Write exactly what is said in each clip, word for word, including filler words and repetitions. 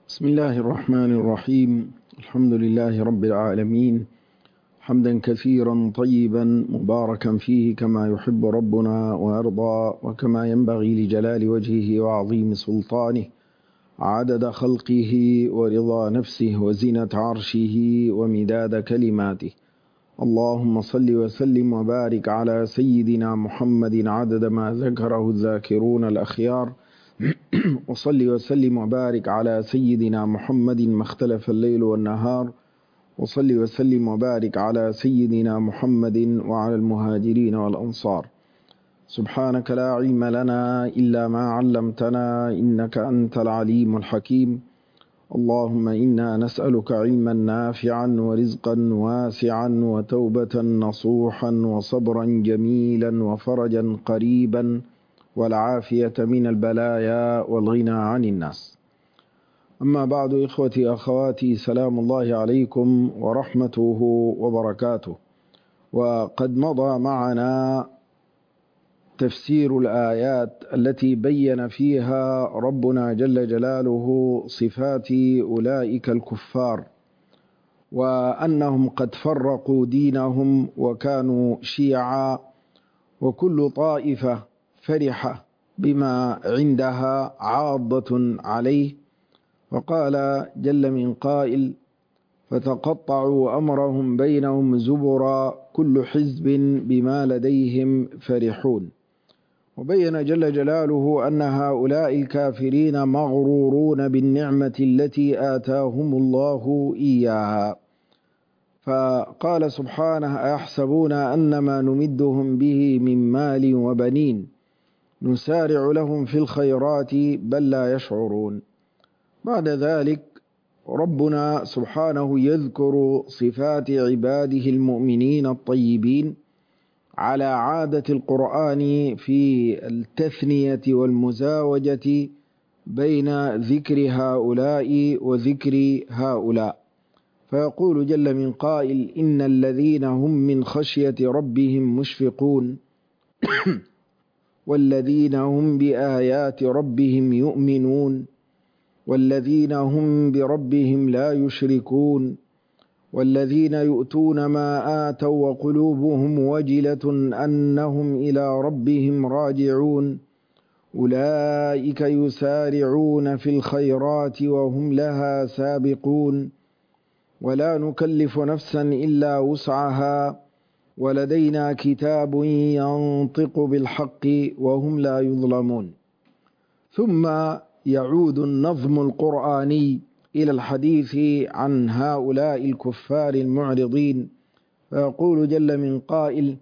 بسم الله الرحمن الرحيم. الحمد لله رب العالمين، حمدا كثيرا طيبا مباركا فيه كما يحب ربنا ويرضى، وكما ينبغي لجلال وجهه وعظيم سلطانه، عدد خلقه ورضا نفسه وزنة عرشه ومداد كلماته. اللهم صل وسلم وبارك على سيدنا محمد عدد ما ذكره الذاكرون الأخيار، وصل وسلم وبارك على سيدنا محمد ما اختلف الليل والنهار، وصل وسلم وبارك على سيدنا محمد وعلى المهاجرين والأنصار. سبحانك لا علم لنا إلا ما علمتنا إنك أنت العليم الحكيم. اللهم إنا نسألك علما نافعا ورزقا واسعا وتوبة نصوحا وصبرا جميلا وفرجا قريبا والعافية من البلايا والغنى عن الناس. أما بعد، إخوتي أخواتي، سلام الله عليكم ورحمته وبركاته. وقد مضى معنا تفسير الآيات التي بين فيها ربنا جل جلاله صفات أولئك الكفار، وأنهم قد فرقوا دينهم وكانوا شيعا، وكل طائفة فرحة بما عندها عاضة عليه. وقال جل من قائل: فتقطعوا أمرهم بينهم زبرا كل حزب بما لديهم فرحون. وبين جل جلاله أن هؤلاء الكافرين مغرورون بالنعمة التي آتاهم الله إياها، فقال سبحانه: أيحسبون أنما نمدهم به من مال وبنين نسارع لهم في الخيرات بل لا يشعرون. بعد ذلك ربنا سبحانه يذكر صفات عباده المؤمنين الطيبين على عادة القرآن في التثنية والمزاوجة بين ذكر هؤلاء وذكر هؤلاء. فيقول جل من قائل: إن الذين هم من خشية ربهم مشفقون والذين هم بآيات ربهم يؤمنون والذين هم بربهم لا يشركون والذين يؤتون ما آتوا وقلوبهم وجلة أنهم إلى ربهم راجعون أولئك يسارعون في الخيرات وهم لها سابقون ولا نكلف نفسا إلا وسعها ولدينا كتاب ينطق بالحق وهم لا يظلمون. ثم يعود النظم القرآني إلى الحديث عن هؤلاء الكفار المعرضين، فيقول جل من قائل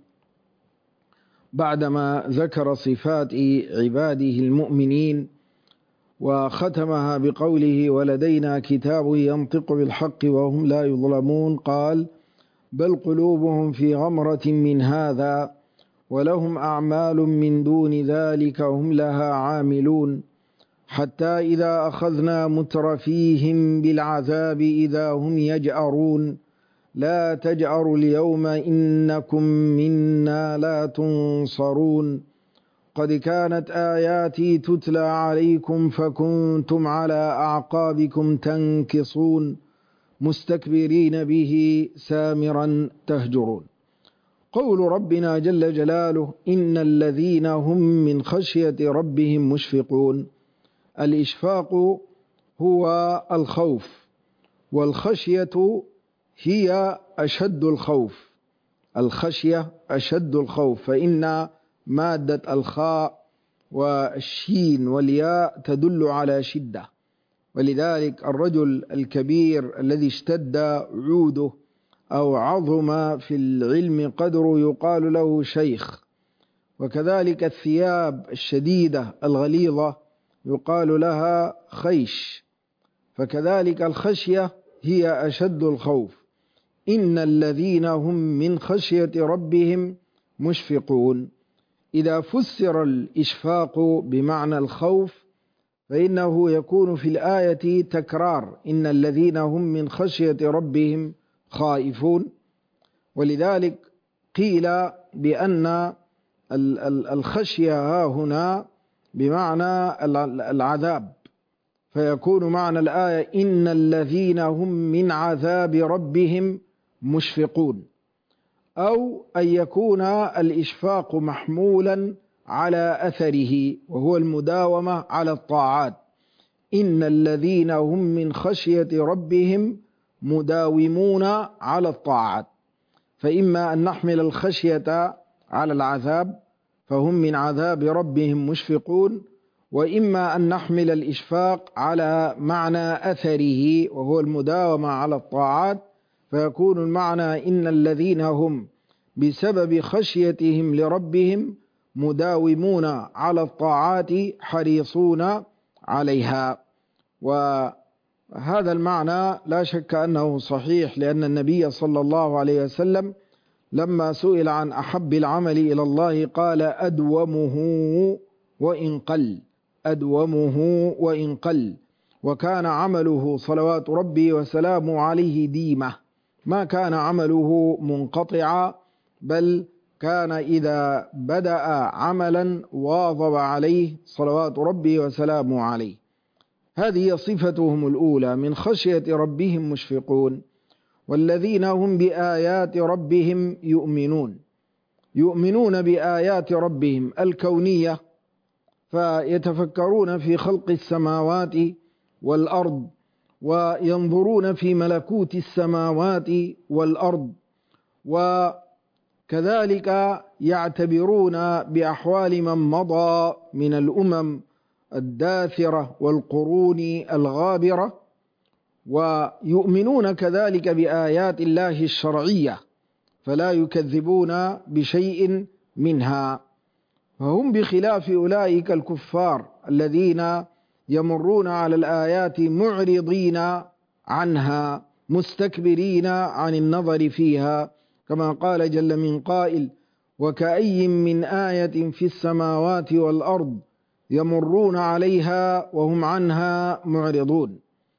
بعدما ذكر صفات عباده المؤمنين وختمها بقوله: ولدينا كتاب ينطق بالحق وهم لا يظلمون، قال: بل قلوبهم في غمرة من هذا ولهم أعمال من دون ذلك هم لها عاملون حتى إذا أخذنا مترفيهم بالعذاب إذا هم يجأرون لا تجأروا اليوم إنكم منا لا تنصرون قد كانت آياتي تتلى عليكم فكنتم على أعقابكم تنكصون مستكبرين به سامرا تهجرون. قول ربنا جل جلاله: إن الذين هم من خشية ربهم مشفقون. الإشفاق هو الخوف، والخشية هي أشد الخوف. الخشية أشد الخوف، فإن مادة الخاء والشين والياء تدل على شدة، ولذلك الرجل الكبير الذي اشتد عوده أو عظم في العلم قدره يقال له شيخ، وكذلك الثياب الشديدة الغليظة يقال لها خيش، فكذلك الخشية هي أشد الخوف. إن الذين هم من خشية ربهم مشفقون. إذا فسر الإشفاق بمعنى الخوف فإنه يكون في الآية تكرار: إن الذين هم من خشية ربهم خائفون. ولذلك قيل بأن الخشية ها هنا بمعنى العذاب، فيكون معنى الآية إن الذين هم من عذاب ربهم مشفقون، أو أن يكون الإشفاق محمولا على أثره وهو المداومة على الطاعات. إن الذين هم من خشية ربهم مداومون على الطاعات، فإما أن نحمل الخشية على العذاب فهم من عذاب ربهم مشفقون، وإما أن نحمل الإشفاق على معنى أثره وهو المداومة على الطاعات، فيكون المعنى إن الذين هم بسبب خشيتهم لربهم مداومون على الطاعات حريصون عليها. وهذا المعنى لا شك أنه صحيح، لأن النبي صلى الله عليه وسلم لما سئل عن أحب العمل إلى الله قال أدومه وإن قل، أدومه وإن قل، وكان عمله صلوات ربي وسلامه عليه ديمة، ما كان عمله منقطعا، بل كان إذا بدأ عملا واظب عليه صلوات ربي وسلامه عليه. هذه صفتهم الأولى، من خشية ربهم مشفقون. والذين هم بآيات ربهم يؤمنون، يؤمنون بآيات ربهم الكونية، فيتفكرون في خلق السماوات والأرض، وينظرون في ملكوت السماوات والأرض، وكذلك يعتبرون بأحوال من مضى من الأمم الداثرة والقرون الغابرة، ويؤمنون كذلك بآيات الله الشرعية فلا يكذبون بشيء منها. فهم بخلاف أولئك الكفار الذين يمرون على الآيات معرضين عنها مستكبرين عن النظر فيها، كما قال جل من قائل: وكأي من آية في السماوات والأرض يمرون عليها وهم عنها معرضون.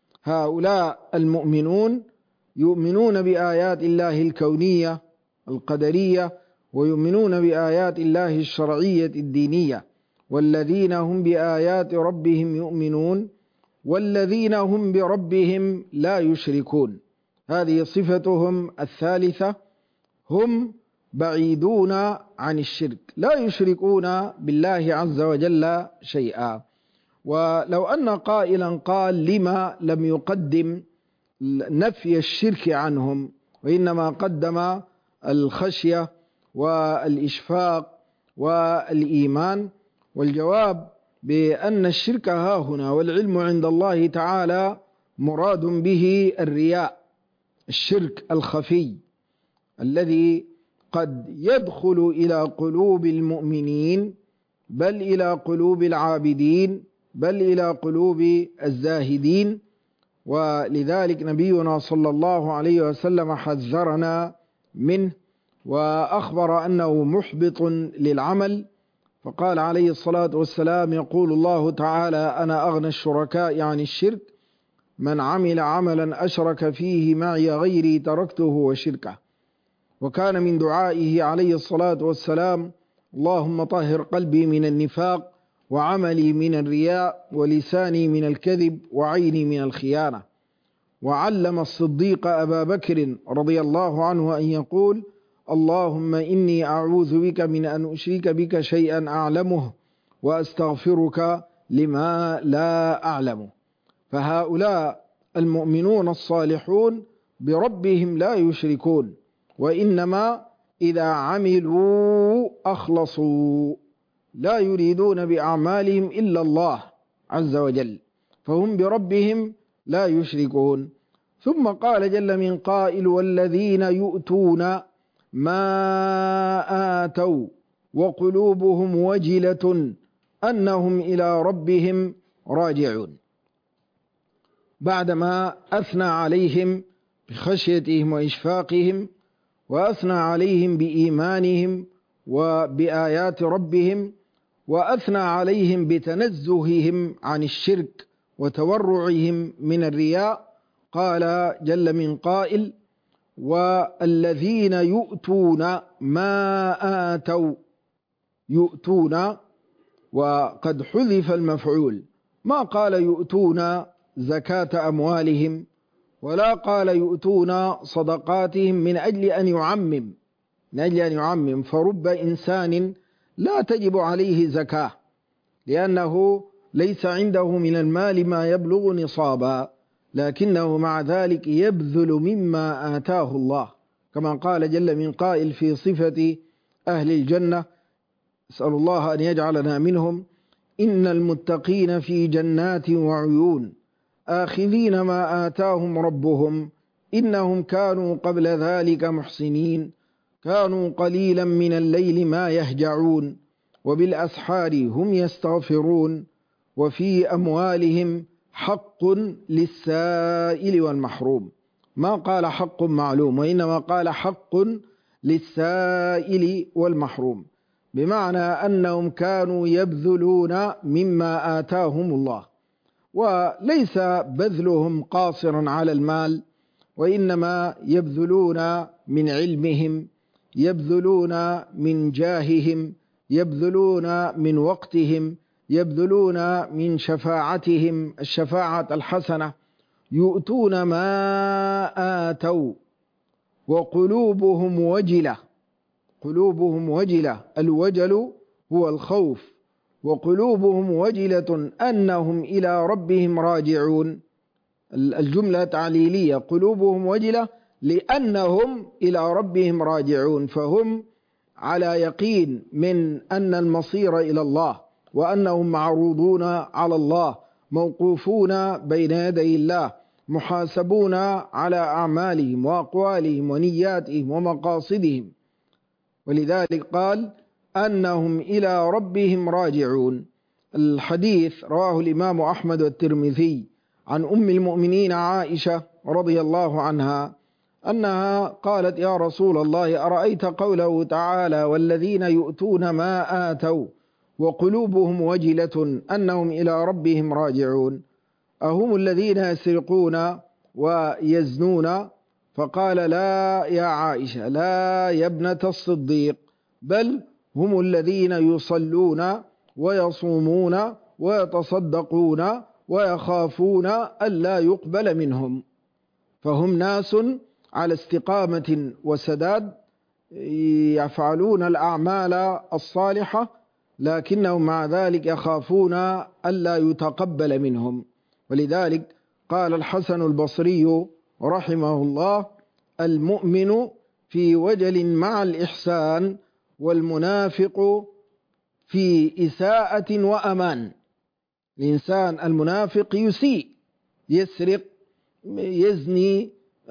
هؤلاء المؤمنون يؤمنون بآيات الله الكونية القدرية، ويؤمنون بآيات الله الشرعية الدينية. والذين هم بآيات ربهم يؤمنون والذين هم بربهم لا يشركون، هذه صفتهم الثالثة، هم بعيدون عن الشرك، لا يشركون بالله عز وجل شيئا. ولو أن قائلا قال: لما لم يقدم نفي الشرك عنهم وإنما قدم الخشية والإشفاق والإيمان؟ والجواب بأن الشرك ها هنا والعلم عند الله تعالى مراد به الرياء، الشرك الخفي الذي قد يدخل إلى قلوب المؤمنين، بل إلى قلوب العابدين، بل إلى قلوب الزاهدين. ولذلك نبينا صلى الله عليه وسلم حذرنا منه وأخبر أنه محبط للعمل، فقال عليه الصلاة والسلام: يقول الله تعالى: أنا أغنى الشركاء عن الشرك، من عمل عملا أشرك فيه معي غيري تركته وشركه. وكان من دعائه عليه الصلاة والسلام: اللهم طهر قلبي من النفاق، وعملي من الرياء، ولساني من الكذب، وعيني من الخيانة. وعلم الصديق أبا بكر رضي الله عنه أن يقول: اللهم إني أعوذ بك من أن أشرك بك شيئا أعلمه، وأستغفرك لما لا أعلمه. فهؤلاء المؤمنون الصالحون بربهم لا يشركون، وإنما إذا عملوا أخلصوا، لا يريدون بأعمالهم إلا الله عز وجل، فهم بربهم لا يشركون. ثم قال جل من قائل: والذين يؤتون ما آتوا وقلوبهم وجلة أنهم إلى ربهم راجعون. بعدما أثنى عليهم بخشيتهم وإشفاقهم، وأثنى عليهم بإيمانهم وبآيات ربهم، وأثنى عليهم بتنزههم عن الشرك وتورعهم من الرياء، قال جل من قائل: والذين يؤتون ما آتوا، يؤتون وقد حذف المفعول، ما قال يؤتون زكاة أموالهم ولا قال يؤتون صدقاتهم من أجل أن يعمم من أجل أن يعمم فرب إنسان لا تجب عليه زكاة لأنه ليس عنده من المال ما يبلغ نصابا، لكنه مع ذلك يبذل مما آتاه الله، كما قال جل من قائل في صفة أهل الجنة: أسأل الله أن يجعلنا منهم، إن المتقين في جنات وعيون آخذين ما آتاهم ربهم إنهم كانوا قبل ذلك محسنين كانوا قليلا من الليل ما يهجعون وبالأسحار هم يستغفرون وفي أموالهم حق للسائل والمحروم. ما قال حق معلوم، وإنما قال حق للسائل والمحروم، بمعنى أنهم كانوا يبذلون مما آتاهم الله، وليس بذلهم قاصرا على المال، وإنما يبذلون من علمهم، يبذلون من جاههم، يبذلون من وقتهم، يبذلون من شفاعتهم الشفاعة الحسنة، يؤتون ما آتوا وقلوبهم وجلة. قلوبهم وجلة، الوجل هو الخوف، وقلوبهم وجلة أنهم إلى ربهم راجعون. الجملة تعليلية، قلوبهم وجلة لأنهم إلى ربهم راجعون، فهم على يقين من أن المصير إلى الله، وأنهم معروضون على الله، موقوفون بين يدي الله، محاسبون على أعمالهم وأقوالهم ونياتهم ومقاصدهم. ولذلك قال أنهم إلى ربهم راجعون. الحديث رواه الإمام أحمد والترمذي عن أم المؤمنين عائشة رضي الله عنها أنها قالت: يا رسول الله، أرأيت قوله تعالى: والذين يؤتون ما آتوا وقلوبهم وجلة أنهم إلى ربهم راجعون، أهم الذين يسرقون ويزنون؟ فقال: لا يا عائشة، لا يا ابنة الصديق، بل هم الذين يصلون ويصومون ويتصدقون ويخافون ألا يقبل منهم. فهم ناس على استقامة وسداد، يفعلون الأعمال الصالحة، لكنهم مع ذلك يخافون ألا يتقبل منهم. ولذلك قال الحسن البصري رحمه الله: المؤمن في وجل مع الإحسان، والمنافق في إساءة وأمان. الإنسان المنافق يسيء، يسرق، يزني،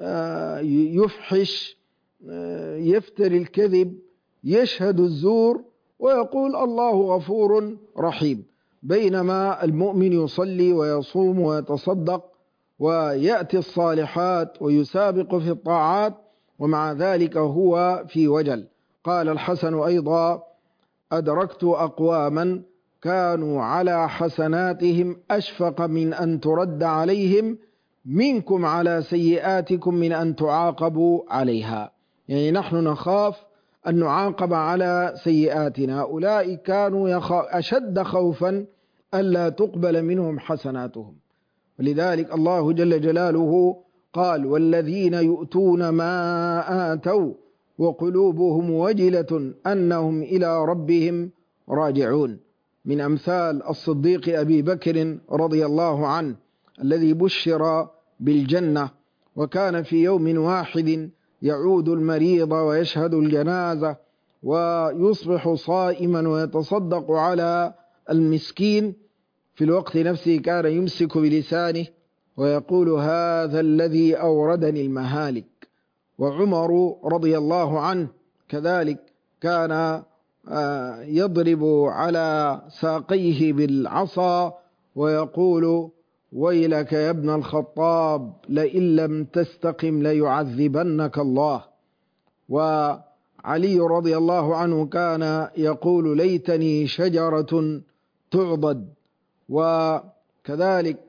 يفحش، يفتري الكذب، يشهد الزور، ويقول الله غفور رحيم، بينما المؤمن يصلي ويصوم ويتصدق ويأتي الصالحات ويسابق في الطاعات، ومع ذلك هو في وجل. قال الحسن أيضا: أدركت أقواما كانوا على حسناتهم أشفق من أن ترد عليهم منكم على سيئاتكم من أن تعاقبوا عليها. يعني نحن نخاف أن نعاقب على سيئاتنا، أولئك كانوا أشد خوفا ألا تقبل منهم حسناتهم. ولذلك الله جل جلاله قال: والذين يؤتون ما آتوا وقلوبهم وجلة أنهم إلى ربهم راجعون. من أمثال الصديق أبي بكر رضي الله عنه الذي بشر بالجنة، وكان في يوم واحد يعود المريض ويشهد الجنازة ويصبح صائما ويتصدق على المسكين، في الوقت نفسه كان يمسك بلسانه ويقول: هذا الذي أوردني المهالك. وعمر رضي الله عنه كذلك كان يضرب على ساقيه بالعصا ويقول: ويلك يا ابن الخطاب، لئن لم تستقم ليعذبنك الله. وعلي رضي الله عنه كان يقول: ليتني شجرة تعضد. وكذلك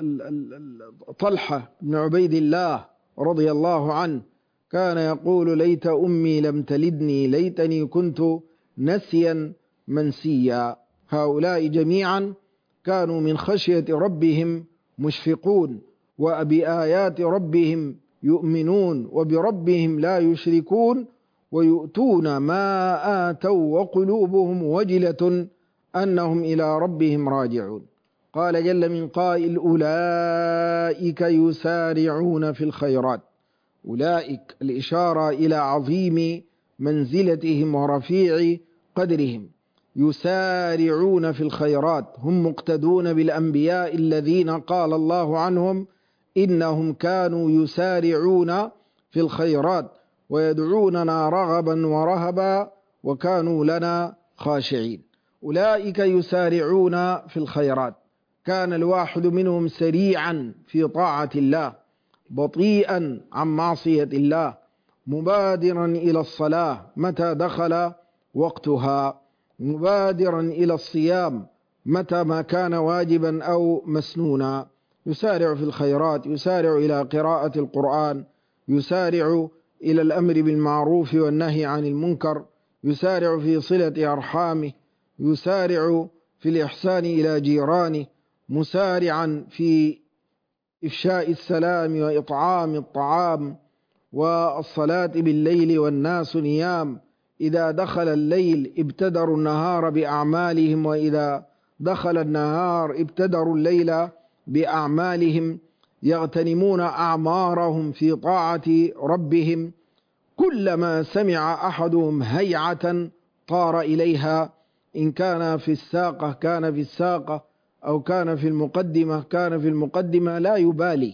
طلحة بن عبيد الله رضي الله عنه كان يقول: ليت أمي لم تلدني، ليتني كنت نسيا منسيا. هؤلاء جميعا كانوا من خشية ربهم مشفقون وبآيات ربهم يؤمنون وبربهم لا يشركون ويؤتون ما آتوا وقلوبهم وجلة أنهم إلى ربهم راجعون. قال جل من قائل أولئك يسارعون في الخيرات. أولئك الإشارة إلى عظيم منزلتهم ورفيع قدرهم. يسارعون في الخيرات هم مقتدون بالأنبياء الذين قال الله عنهم إنهم كانوا يسارعون في الخيرات ويدعوننا رغبا ورهبا وكانوا لنا خاشعين. أولئك يسارعون في الخيرات، كان الواحد منهم سريعا في طاعة الله بطيئا عن معصية الله، مبادرا إلى الصلاة متى دخل وقتها، مبادرا إلى الصيام متى ما كان واجبا أو مسنونا، يسارع في الخيرات، يسارع إلى قراءة القرآن، يسارع إلى الأمر بالمعروف والنهي عن المنكر، يسارع في صلة أرحامه، يسارع في الإحسان إلى جيرانه، مسارعا في إفشاء السلام وإطعام الطعام والصلاة بالليل والناس نيام. إذا دخل الليل ابتدروا النهار بأعمالهم، وإذا دخل النهار ابتدروا الليل بأعمالهم، يغتنمون أعمارهم في طاعة ربهم. كلما سمع أحدهم هيعة طار إليها، إن كان في الساقة كان في الساقة، أو كان في المقدمة كان في المقدمة، لا يبالي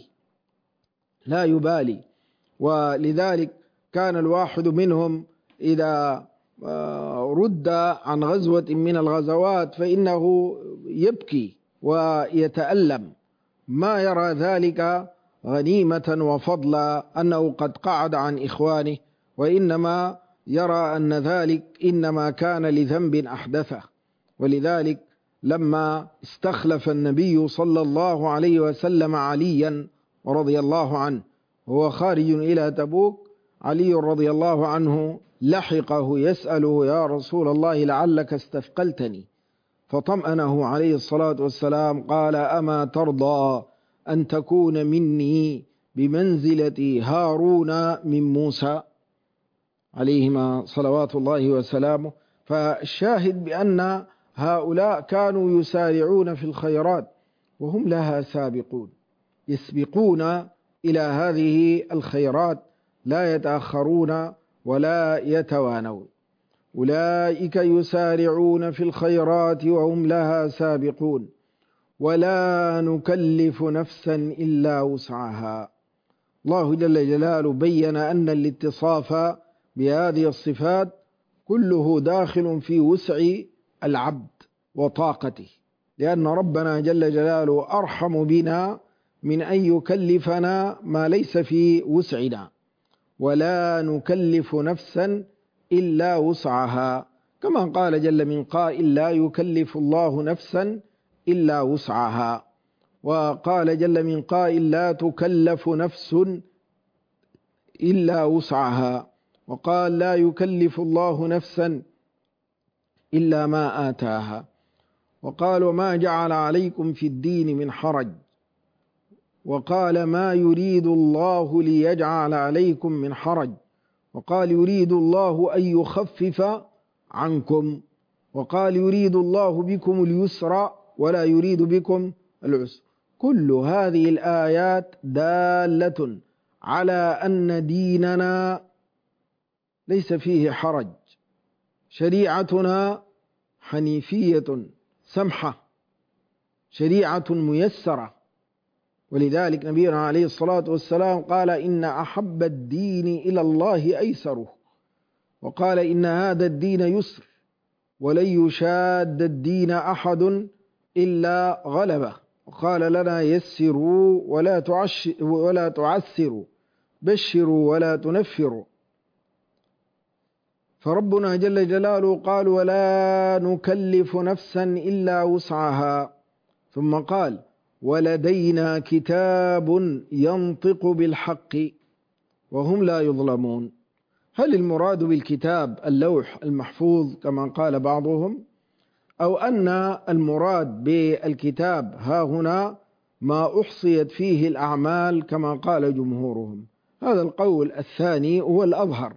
لا يبالي. ولذلك كان الواحد منهم إذا رد عن غزوة من الغزوات فإنه يبكي ويتألم، ما يرى ذلك غنيمة وفضلا أنه قد قعد عن إخوانه، وإنما يرى أن ذلك إنما كان لذنب أحدثه. ولذلك لما استخلف النبي صلى الله عليه وسلم عليا رضي الله عنه وهو خارج إلى تبوك، علي رضي الله عنه لحقه يسأله يا رسول الله لعلك استثقلتني، فطمأنه عليه الصلاة والسلام قال أما ترضى أن تكون مني بمنزلة هارون من موسى عليهما صلوات الله وسلامه. فالشاهد بأن هؤلاء كانوا يسارعون في الخيرات وهم لها سابقون، يسبقون إلى هذه الخيرات، لا يتأخرون ولا يتوانون. أولئك يسارعون في الخيرات وهم لها سابقون ولا نكلف نفسا إلا وسعها. الله جل جلاله بين أن الاتصاف بهذه الصفات كله داخل في وسع العبد وطاقته، لأن ربنا جل جلاله أرحم بنا من أن يكلفنا ما ليس في وسعنا. ولا نكلف نفسا إلا وسعها، كما قال جل من قائل لا يكلف الله نفسا إلا وسعها. وقال جل من قائل لا تكلف نفس إلا وسعها. وقال لا يكلف الله نفسا إلا ما آتاها. وقال وما جعل عليكم في الدين من حرج. وقال ما يريد الله ليجعل عليكم من حرج. وقال يريد الله أن يخفف عنكم. وقال يريد الله بكم اليسر ولا يريد بكم العسر. كل هذه الآيات دالة على أن ديننا ليس فيه حرج، شريعتنا حنيفية سمحة، شريعة ميسرة. ولذلك نبينا عليه الصلاة والسلام قال إن أحب الدين إلى الله أيسره، وقال إن هذا الدين يسر ولن يشاد الدين أحد إلا غلبه. وقال لنا يسروا ولا تعش ولا تعسروا، بشروا ولا تنفروا. فربنا جل جلاله قال ولا نكلف نفسا إلا وسعها، ثم قال ولدينا كتاب ينطق بالحق وهم لا يظلمون. هل المراد بالكتاب اللوح المحفوظ كما قال بعضهم، أو أن المراد بالكتاب ها هنا ما أحصيت فيه الأعمال كما قال جمهورهم. هذا القول الثاني هو الأظهر،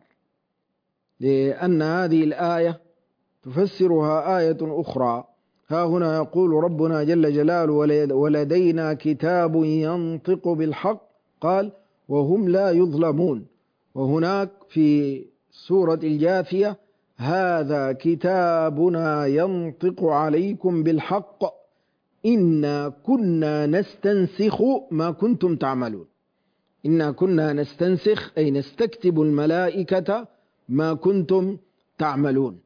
لأن هذه الآية تفسرها آية أخرى. ها هنا يقول ربنا جل جلاله ولدينا كتاب ينطق بالحق، قال وهم لا يظلمون. وهناك في سورة الجاثية هذا كتابنا ينطق عليكم بالحق إنا كنا نستنسخ ما كنتم تعملون. إنا كنا نستنسخ أي نستكتب الملائكة ما كنتم تعملون،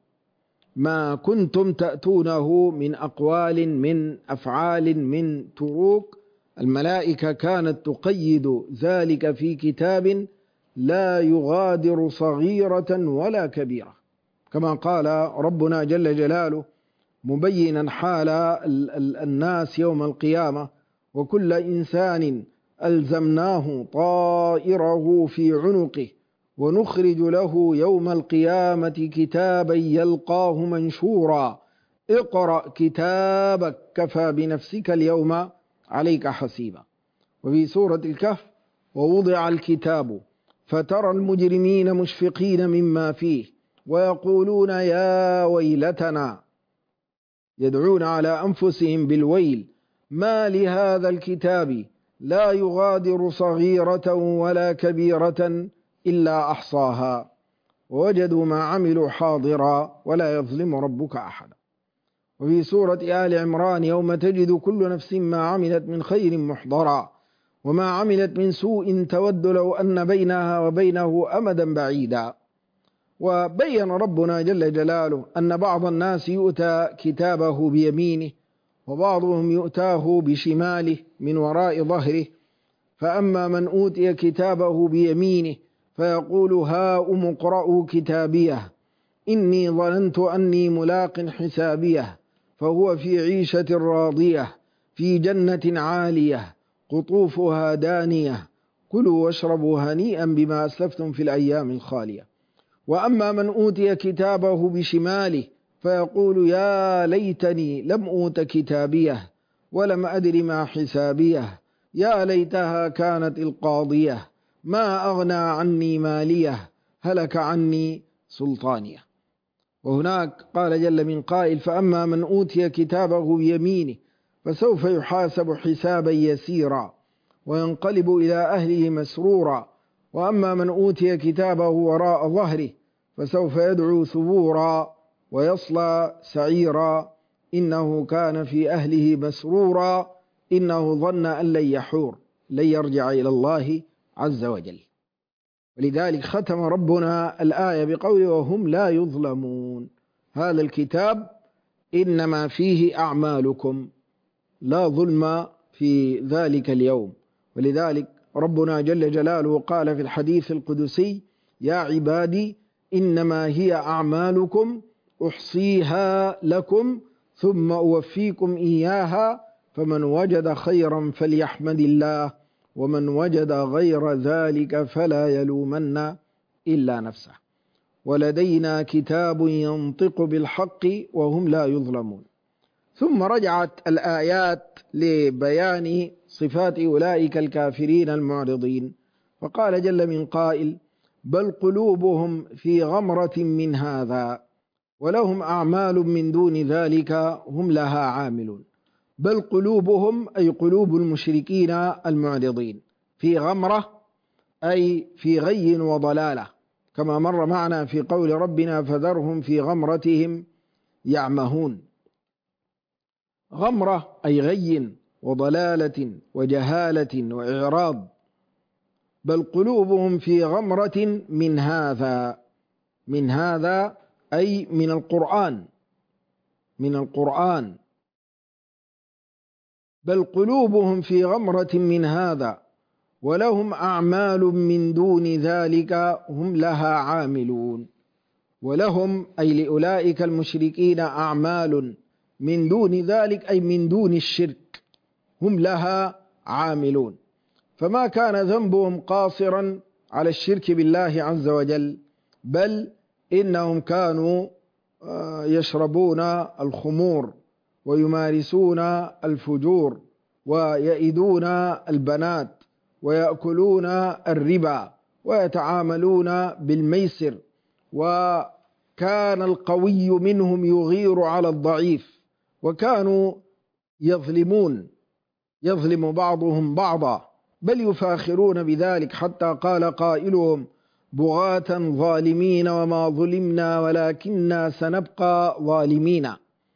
ما كنتم تأتونه من أقوال من أفعال من طرق. الملائكة كانت تقيد ذلك في كتاب لا يغادر صغيرة ولا كبيرة، كما قال ربنا جل جلاله مبينا حال الناس يوم القيامة وكل إنسان ألزمناه طائره في عنقه ونخرج له يوم القيامة كتابا يلقاه منشورا اقرأ كتابك كفى بنفسك اليوم عليك حسيبا. وفي سورة الكهف ووضع الكتاب فترى المجرمين مشفقين مما فيه ويقولون يا ويلتنا، يدعون على أنفسهم بالويل، ما لهذا الكتاب لا يغادر صغيرة ولا كبيرة إلا أحصاها ووجدوا ما عملوا حاضرا ولا يظلم ربك أحدا. وفي سورة آل عمران يوم تجد كل نفس ما عملت من خير محضرا وما عملت من سوء تود لو أن بينها وبينه أمدا بعيدا. وبين ربنا جل جلاله أن بعض الناس يؤتى كتابه بيمينه وبعضهم يؤتاه بشماله من وراء ظهره، فأما من أوتي كتابه بيمينه فيقول هاؤم اقرءوا كتابيه إني ظننت أني ملاق حسابيه فهو في عيشة راضية في جنة عالية قطوفها دانية كلوا واشربوا هنيئا بما أسلفتم في الأيام الخالية. وأما من أوتي كتابه بشماله فيقول يا ليتني لم أوت كتابيه ولم أدر ما حسابيه يا ليتها كانت القاضية ما أغنى عني ماليه هلك عني سلطانيه. وهناك قال جل من قائل فأما من أوتي كتابه بيمينه فسوف يحاسب حسابا يسيرا وينقلب إلى أهله مسرورا وأما من أوتي كتابه وراء ظهره فسوف يدعو ثبورا ويصلى سعيرا إنه كان في أهله مسرورا إنه ظن أن لن يحور لن يرجع إلى الله عز وجل. ولذلك ختم ربنا الآية بقوله وهم لا يظلمون. هذا الكتاب إنما فيه أعمالكم، لا ظلم في ذلك اليوم. ولذلك ربنا جل جلاله قال في الحديث القدسي يا عبادي إنما هي أعمالكم أحصيها لكم ثم أوفيكم إياها فمن وجد خيرا فليحمد الله ومن وجد غير ذلك فلا يلومن إلا نفسه ولدينا كتاب ينطق بالحق وهم لا يظلمون. ثم رجعت الآيات لبيان صفات أولئك الكافرين المعرضين فقال جل من قائل بل قلوبهم في غمرة من هذا ولهم أعمال من دون ذلك هم لها عاملون. بل قلوبهم أي قلوب المشركين المعرضين في غمرة أي في غي وضلالة، كما مر معنا في قول ربنا فذرهم في غمرتهم يعمهون. غمرة أي غي وضلالة وجهالة وإعراض. بل قلوبهم في غمرة من هذا، من هذا أي من القرآن، من القرآن. بل قلوبهم في غمرة من هذا ولهم أعمال من دون ذلك هم لها عاملون. ولهم أي لأولئك المشركين أعمال من دون ذلك أي من دون الشرك هم لها عاملون. فما كان ذنبهم قاصرا على الشرك بالله عز وجل، بل إنهم كانوا يشربون الخمور ويمارسون الفجور ويئدون البنات ويأكلون الربا ويتعاملون بالميسر، وكان القوي منهم يغير على الضعيف، وكانوا يظلمون يظلم بعضهم بعضا، بل يفاخرون بذلك، حتى قال قائلهم بغاة ظالمين وما ظلمنا ولكننا سنبقى ظالمين.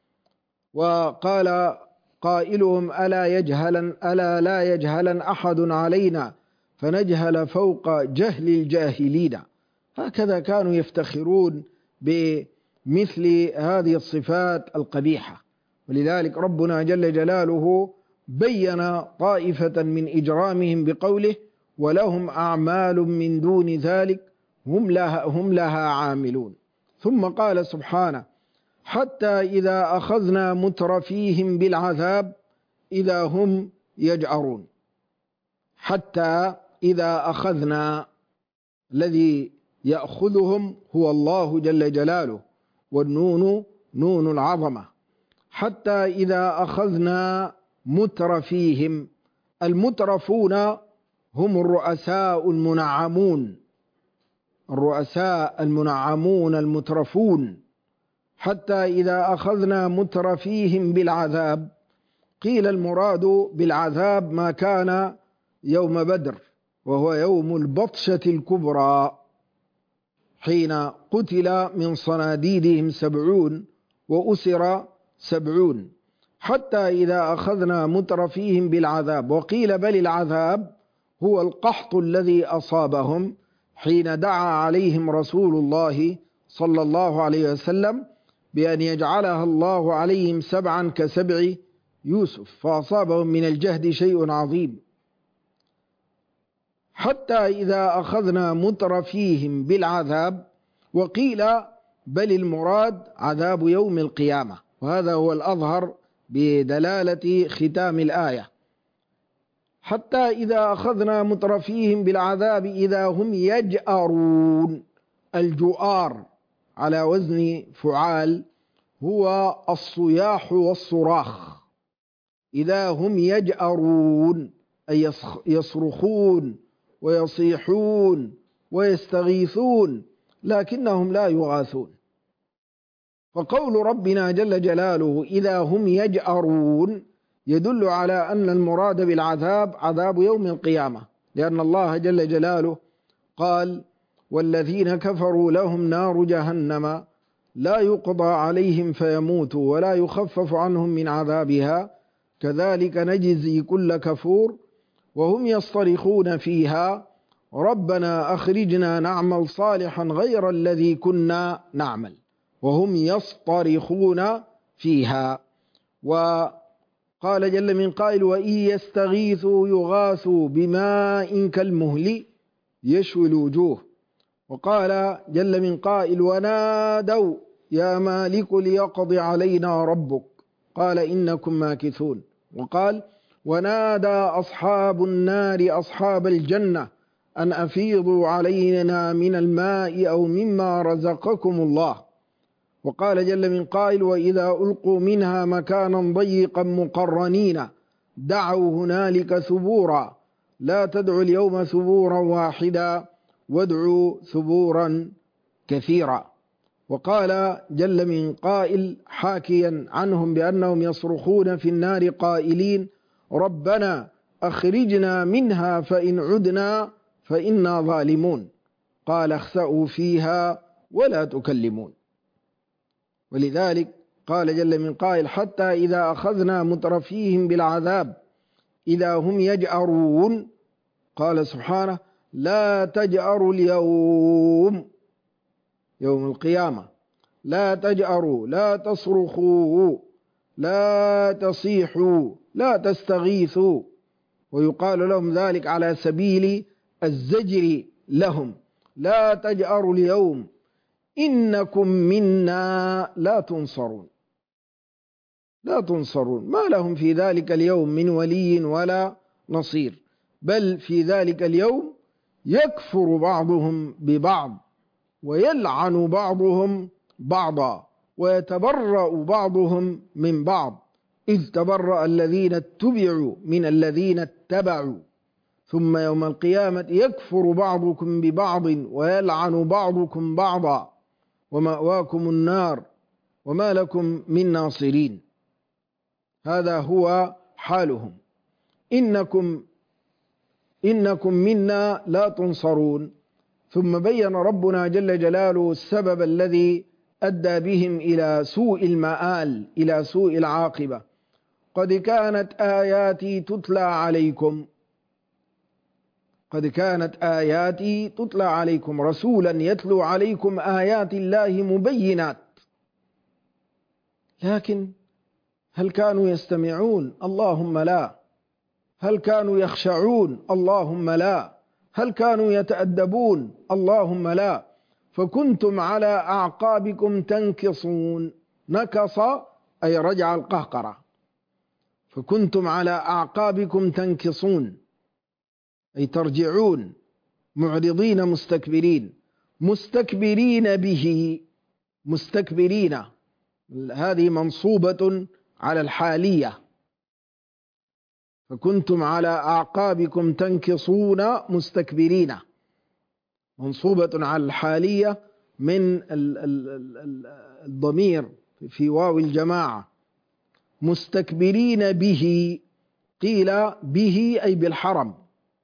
وقال قائلهم ألا يجهلا ألا لا يجهلا أحد علينا فنجهل فوق جهل الجاهلين. هكذا كانوا يفتخرون بمثل هذه الصفات القبيحة. ولذلك ربنا جل جلاله بين طائفة من إجرامهم بقوله ولهم أعمال من دون ذلك هم لها, هم لها عاملون. ثم قال سبحانه حتى إذا أخذنا مترفيهم بالعذاب إذا هم يجأرون. حتى إذا أخذنا، الذي يأخذهم هو الله جل جلاله، والنون نون العظمة. حتى إذا أخذنا مترفيهم، المترفون هم الرؤساء المنعمون، الرؤساء المنعمون المترفون. حتى إذا أخذنا مترفيهم بالعذاب، قيل المراد بالعذاب ما كان يوم بدر، وهو يوم البطشة الكبرى، حين قتل من صناديدهم سبعون وأسر سبعون. حتى إذا أخذنا مترفيهم بالعذاب، وقيل بل العذاب هو القحط الذي أصابهم حين دعا عليهم رسول الله صلى الله عليه وسلم بأن يجعلها الله عليهم سبعا كسبع يوسف، فأصابهم من الجهد شيء عظيم. حتى إذا أخذنا مترفيهم بالعذاب، وقيل بل المراد عذاب يوم القيامة، وهذا هو الأظهر بدلالة ختام الآية. حتى إذا أخذنا مترفيهم بالعذاب إذا هم يجأرون. الجؤار على وزن فعال هو الصياح والصراخ. إذا هم يجأرون أي يصرخون ويصيحون ويستغيثون، لكنهم لا يغاثون. فقول ربنا جل جلاله إذا هم يجأرون يدل على أن المراد بالعذاب عذاب يوم القيامة، لأن الله جل جلاله قال والذين كفروا لهم نار جهنم لا يقضى عليهم فيموتوا ولا يخفف عنهم من عذابها كذلك نجزي كل كفور وهم يصطرخون فيها ربنا أخرجنا نعمل صالحا غير الذي كنا نعمل، وهم يصطرخون فيها. وقال جل من قائل وإن يستغيثوا يغاثوا بماء كالمهل يشوي الوجوه. وقال جل من قائل ونادوا يا مالك ليقضي علينا ربك قال إنكم ماكثون. وقال ونادى أصحاب النار أصحاب الجنة أن أفيضوا علينا من الماء أو مما رزقكم الله. وقال جل من قائل وإذا ألقوا منها مكانا ضيقا مقرنين دعوا هنالك ثبورا لا تدعوا اليوم ثبورا واحدا وادعوا ثبورا كثيرا. وقال جل من قائل حاكيا عنهم بأنهم يصرخون في النار قائلين ربنا أخرجنا منها فإن عدنا فإنا ظالمون قال اخسأوا فيها ولا تكلمون. ولذلك قال جل من قائل حتى إذا أخذنا مترفيهم بالعذاب إذا هم يجأرون قال سبحانه لا تجأروا اليوم يوم القيامة لا تجأروا لا تصرخوا لا تصيحوا لا تستغيثوا، ويقال لهم ذلك على سبيل الزجر لهم لا تجأروا اليوم إنكم منا لا تنصرون لا تنصرون. ما لهم في ذلك اليوم من ولي ولا نصير، بل في ذلك اليوم يكفر بعضهم ببعض ويلعن بعضهم بعضا ويتبرأ بعضهم من بعض إذ تبرأ الذين اتبعوا من الذين اتبعوا ثم يوم القيامة يكفر بعضكم ببعض ويلعن بعضكم بعضا ومأواكم النار وما لكم من ناصرين. هذا هو حالهم. إنكم إنكم منا لا تنصرون. ثم بين ربنا جل جلاله السبب الذي أدى بهم إلى سوء المآل، إلى سوء العاقبة. قد كانت آياتي تتلى عليكم قد كانت آياتي تتلى عليكم رسولا يتلو عليكم آيات الله مبينات. لكن هل كانوا يستمعون؟ اللهم لا. هل كانوا يخشعون؟ اللهم لا. هل كانوا يتأدبون؟ اللهم لا. فكنتم على أعقابكم تنكصون. نكص أي رجع القهقرة. فكنتم على أعقابكم تنكصون أي ترجعون معرضين مستكبرين. مستكبرين به، مستكبرين هذه منصوبة على الحالية. فكنتم على أعقابكم تنكصون مستكبرين منصوبة على الحالية من الضمير في واو الجماعة. مستكبرين به، قيل به أي بالحرم،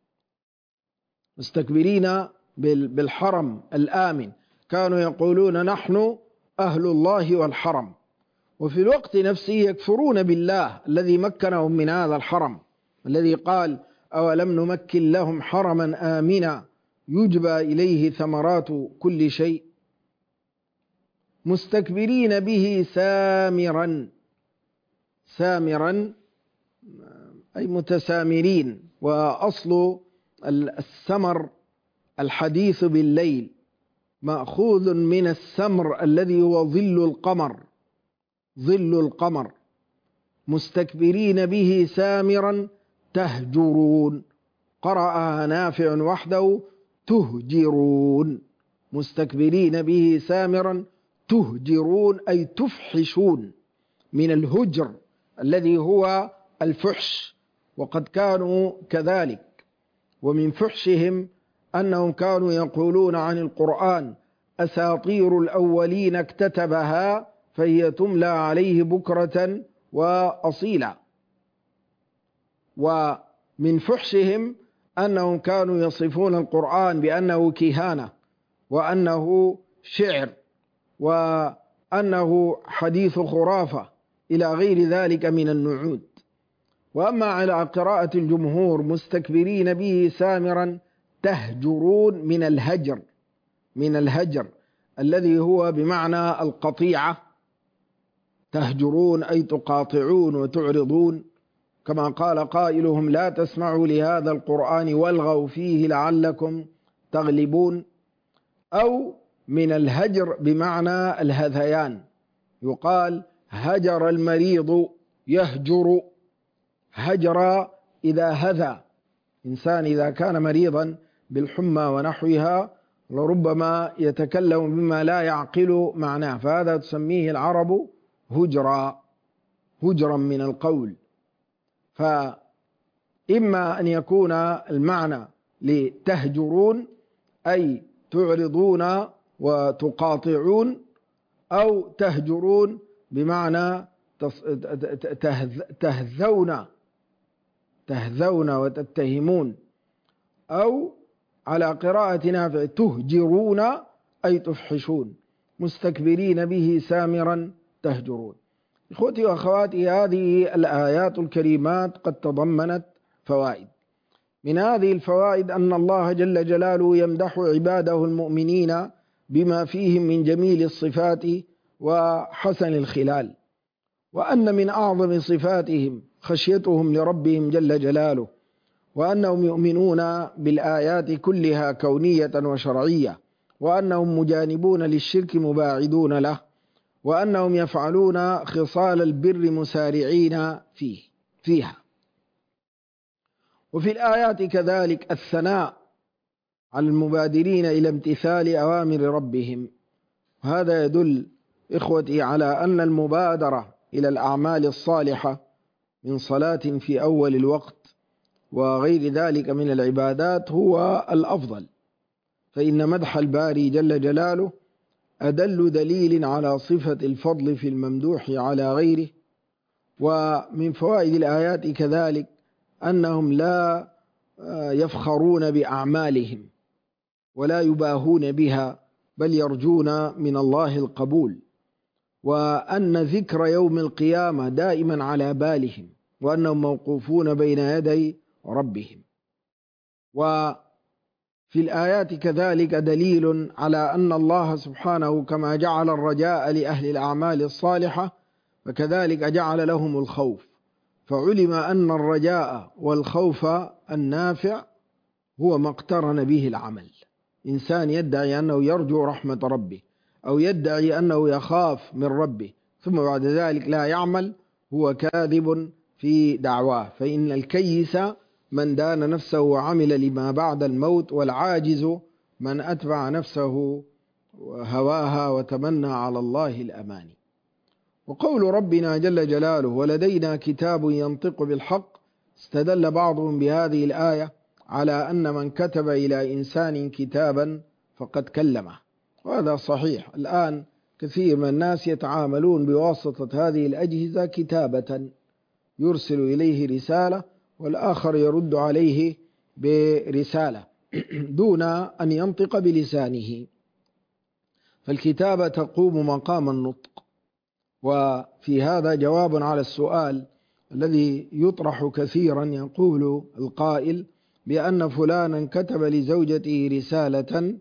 مستكبرين بالحرم الآمن. كانوا يقولون نحن أهل الله والحرم، وفي الوقت نفسه يكفرون بالله الذي مكنهم من هذا الحرم، الذي قال أولم نمكن لهم حرما آمنا يجبى إليه ثمرات كل شيء. مستكبرين به سامرا، سامرا أي متسامرين. وأصل السمر الحديث بالليل، مأخوذ من السمر الذي هو ظل القمر، ظل القمر. مستكبرين به سامرا تهجرون، قرأها نافع وحده تهجرون. مستكبرين به سامرا تهجرون أي تفحشون، من الهجر الذي هو الفحش، وقد كانوا كذلك. ومن فحشهم أنهم كانوا يقولون عن القرآن أساطير الأولين اكتتبها فهي تملى عليه بكرة وأصيلا. ومن فحشهم أنهم كانوا يصفون القرآن بأنه كهانة، وأنه شعر، وأنه حديث خرافة إلى غير ذلك من النعود. وأما على قراءة الجمهور مستكبرين به سامرا تهجرون، من الهجر، من الهجر الذي هو بمعنى القطيعة. تهجرون أي تقاطعون وتعرضون، كما قال قائلهم لا تسمعوا لهذا القرآن والغوا فيه لعلكم تغلبون. أو من الهجر بمعنى الهذيان، يقال هجر المريض يهجر، هجر إذا هذى. إنسان إذا كان مريضا بالحمى ونحوها لربما يتكلم بما لا يعقل معناه، فهذا تسميه العرب هجرا، هجرا من القول. فإما أن يكون المعنى لتهجرون أي تعرضون وتقاطعون، أو تهجرون بمعنى تهذون تهذون وتتهمون، أو على قراءة نافع تهجرون أي تفحشون. مستكبرين به سامرا تهجرون. إخوتي وأخواتي، هذه الآيات الكريمات قد تضمنت فوائد. من هذه الفوائد أن الله جل جلاله يمدح عباده المؤمنين بما فيهم من جميل الصفات وحسن الخلال، وأن من أعظم صفاتهم خشيتهم لربهم جل جلاله، وأنهم يؤمنون بالآيات كلها كونية وشرعية، وأنهم مجانبون للشرك مباعدون له، وأنهم يفعلون خصال البر مسارعين فيه فيها. وفي الآيات كذلك الثناء على المبادرين إلى امتثال أوامر ربهم، هذا يدل إخوتي على أن المبادرة إلى الأعمال الصالحة من صلاة في أول الوقت وغير ذلك من العبادات هو الأفضل، فإن مدح الباري جل جلاله أدل دليل على صفة الفضل في الممدوح على غيره. ومن فوائد الآيات كذلك أنهم لا يفخرون بأعمالهم ولا يباهون بها، بل يرجون من الله القبول، وأن ذكر يوم القيامة دائما على بالهم، وأنهم موقوفون بين يدي ربهم. وفي الآيات كذلك دليل على أن الله سبحانه كما جعل الرجاء لأهل الأعمال الصالحة فكذلك جعل لهم الخوف، فعلم أن الرجاء والخوف النافع هو ما اقترن به العمل. إنسان يدعي أنه يرجو رحمة ربه أو يدعي أنه يخاف من ربه ثم بعد ذلك لا يعمل، هو كاذب في دعواه، فإن الكيس من دان نفسه وعمل لما بعد الموت، والعاجز من أتبع نفسه هواها وتمنى على الله الأماني. وقول ربنا جل جلاله ولدينا كتاب ينطق بالحق، استدل بعضهم بهذه الآية على أن من كتب إلى إنسان كتابا فقد كلمه، وهذا صحيح. الآن كثير من الناس يتعاملون بواسطة هذه الأجهزة كتابة، يرسل إليه رسالة والآخر يرد عليه برسالة دون أن ينطق بلسانه، فالكتابة تقوم مقام النطق. وفي هذا جواب على السؤال الذي يطرح كثيرا، يقول القائل بأن فلانا كتب لزوجته رسالة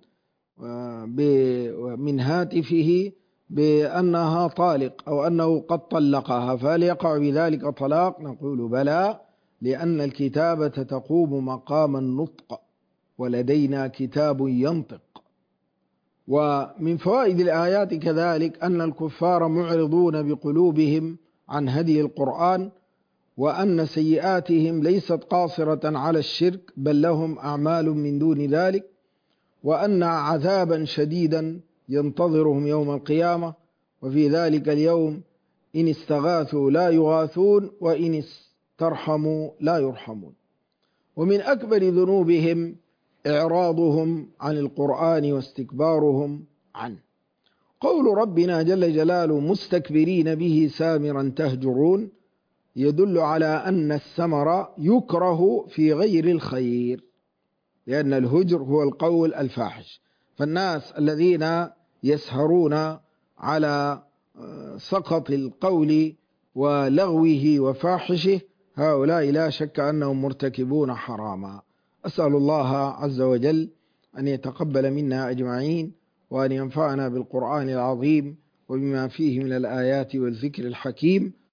من هاتفه بأنها طالق أو أنه قد طلقها، فهل يقع بذلك طلاق؟ نقول بلى، لأن الكتابة تقوم مقام النطق، ولدينا كتاب ينطق. ومن فوائد الآيات كذلك أن الكفار معرضون بقلوبهم عن هدي القرآن، وأن سيئاتهم ليست قاصرة على الشرك بل لهم أعمال من دون ذلك، وأن عذابا شديدا ينتظرهم يوم القيامة، وفي ذلك اليوم إن استغاثوا لا يغاثون وإن استرحموا لا يرحمون. ومن أكبر ذنوبهم إعراضهم عن القرآن واستكبارهم عنه. قول ربنا جل جلاله مستكبرين به سامرا تهجرون يدل على أن السمر يكره في غير الخير، لأن الهجر هو القول الفاحش، فالناس الذين يسهرون على سقط القول ولغوه وفاحشه هؤلاء لا شك أنهم مرتكبون حراما. أسأل الله عز وجل أن يتقبل منا أجمعين، وأن ينفعنا بالقرآن العظيم وبما فيه من الآيات والذكر الحكيم.